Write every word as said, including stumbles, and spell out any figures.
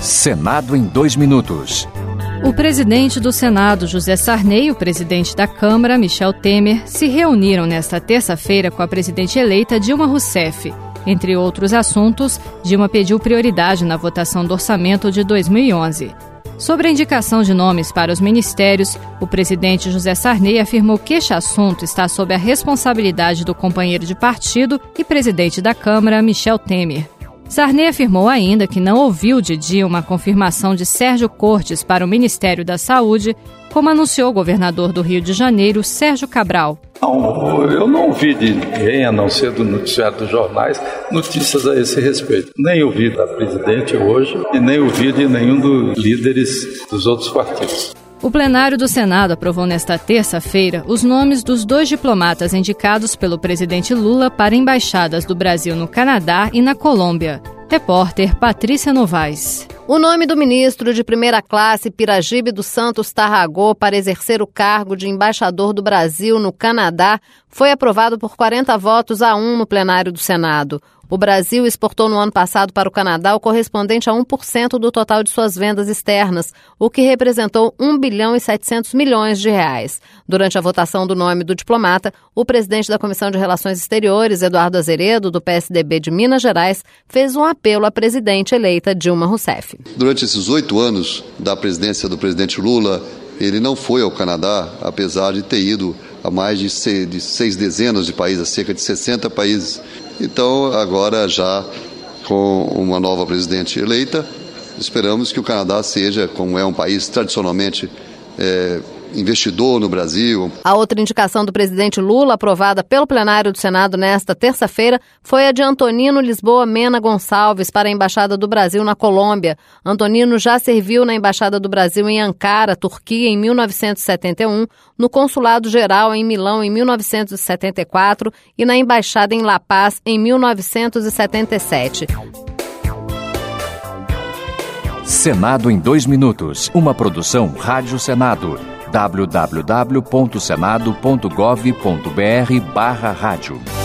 Senado em dois minutos. O presidente do Senado, José Sarney, e o presidente da Câmara, Michel Temer, se reuniram nesta terça-feira com a presidente eleita Dilma Rousseff. Entre outros assuntos, Dilma pediu prioridade na votação do orçamento de dois mil e onze. Sobre a indicação de nomes para os ministérios, o presidente José Sarney afirmou que este assunto está sob a responsabilidade do companheiro de partido e presidente da Câmara, Michel Temer. Sarney afirmou ainda que não ouviu de Dilma a confirmação de Sérgio Cortes para o Ministério da Saúde, como anunciou o governador do Rio de Janeiro, Sérgio Cabral. Não, eu não ouvi de ninguém, a não ser do noticiário dos jornais, notícias a esse respeito. Nem ouvi da presidente hoje e nem ouvi de nenhum dos líderes dos outros partidos. O plenário do Senado aprovou nesta terça-feira os nomes dos dois diplomatas indicados pelo presidente Lula para embaixadas do Brasil no Canadá e na Colômbia. Repórter Patrícia Novaes. O nome do ministro de primeira classe, Piragibe dos Santos Tarragó, para exercer o cargo de embaixador do Brasil no Canadá foi aprovado por quarenta votos a um no plenário do Senado. O Brasil exportou no ano passado para o Canadá o correspondente a um por cento do total de suas vendas externas, o que representou um bilhão e setecentos milhões de reais. Durante a votação do nome do diplomata, o presidente da Comissão de Relações Exteriores, Eduardo Azeredo, do P S D B de Minas Gerais, fez um apelo à presidente eleita Dilma Rousseff. Durante esses oito anos da presidência do presidente Lula, ele não foi ao Canadá, apesar de ter ido a mais de seis, de seis dezenas de países, a cerca de sessenta países. Então, agora já com uma nova presidente eleita, esperamos que o Canadá seja, como é um país tradicionalmente é, investidor no Brasil. A outra indicação do presidente Lula, aprovada pelo plenário do Senado nesta terça-feira, foi a de Antonino Lisboa Mena Gonçalves para a Embaixada do Brasil na Colômbia. Antonino já serviu na Embaixada do Brasil em Ankara, Turquia, em mil novecentos e setenta e um, no Consulado Geral em Milão em mil novecentos e setenta e quatro e na Embaixada em La Paz em mil novecentos e setenta e sete. Senado em dois minutos. Uma produção Rádio Senado. w w w ponto senado ponto gov ponto b r barra rádio